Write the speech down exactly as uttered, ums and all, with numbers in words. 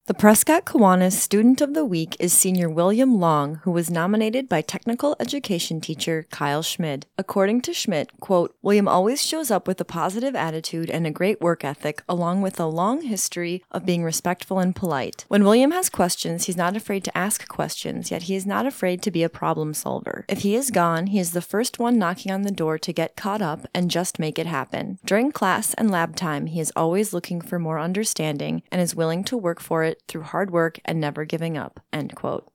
The Prescott Kiwanis Student of the Week is senior William Long, who was nominated by technical education teacher Kyle Schmid. According to Schmid, quote, William always shows up with a positive attitude and a great work ethic, along with a long history of being respectful and polite. When William has questions, he's not afraid to ask questions, yet he is not afraid to be a problem solver. If he is gone, he is the first one knocking on the door to get caught up and just make it happen. During class and lab time, he is always looking for more understanding and is willing to work for it through hard work and never giving up, end quote.